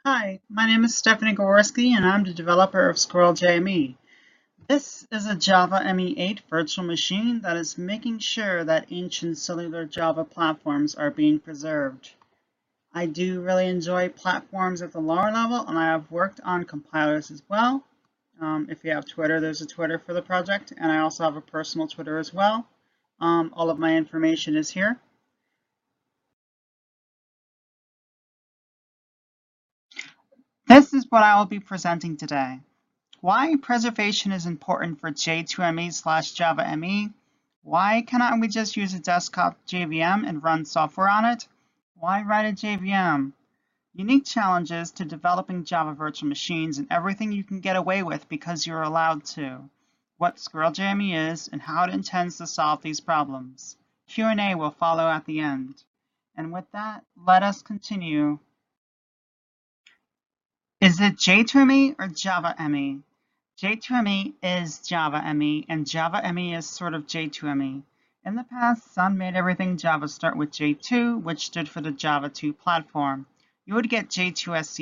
Hi, my name is Stephanie Gaworski and I'm the developer of Squirrel JME. This is a Java ME8 virtual machine that is making sure that ancient cellular Java platforms are being preserved. I do really enjoy platforms at the lower level, and I have worked on compilers as well. If you have Twitter, there's a Twitter for the project, and I also have a personal Twitter as well. All of my information is here. This is what I will be presenting today. Why preservation is important for J2ME/Java ME. Why cannot we just use a desktop JVM and run software on it? Why write a JVM? Unique challenges to developing Java virtual machines and everything you can get away with because you're allowed to. What Squirrel JME is and how it intends to solve these problems. Q&A will follow at the end. And with that, let us continue. Is it J2ME or Java ME? J2ME is Java ME, and Java ME is sort of J2ME. In the past, Sun made everything Java start with J2, which stood for the Java 2 platform. You would get J2SC